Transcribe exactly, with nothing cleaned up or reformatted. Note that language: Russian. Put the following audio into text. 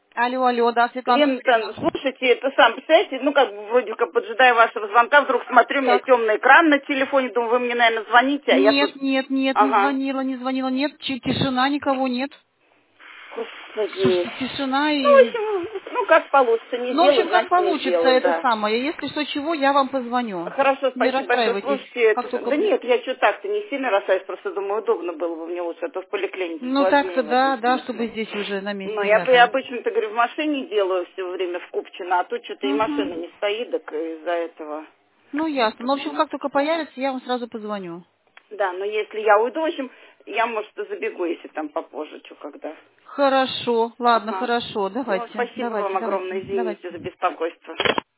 Алло, алло, да, Светлана. Лента, слушайте, это сам, представляете, ну, как бы, вроде как, поджидая вашего звонка, вдруг смотрю, у меня Так. темный экран на телефоне, думаю, вы мне, наверное, звоните, а я Нет, тут... нет, нет, не Ага. звонила, не звонила, нет, чи- тишина, никого нет. Господи. Слушайте, тишина Ну, в и... общем, ну, как получится, не Ну, в общем, сделаю, как значит, не получится сделаю, это да. самое. Если что, чего, я вам позвоню. Хорошо, Не спасибо большое. расстраивайтесь, Слушайте, как это... только... да нет, я что так-то не сильно расстраиваюсь, просто думаю, удобно было бы мне лучше, а то в поликлинике Ну, сложнее так-то в этом да, да, чтобы смысле. здесь уже на Ну, месте я бы рядом. обычно-то, говорю, в машине делаю все время в Купчино, а тут что-то и машина Угу. не стоит, так из-за этого. Ну, ясно. Ну, в общем, Ну, как только появится, я вам сразу позвоню. да, но если я уйду, в общем, я, может, забегу, если там попозже, что когда. Хорошо, ладно, Ага. хорошо, Ну, давайте, спасибо давайте, вам давайте, огромное, извините давайте. за беспокойство.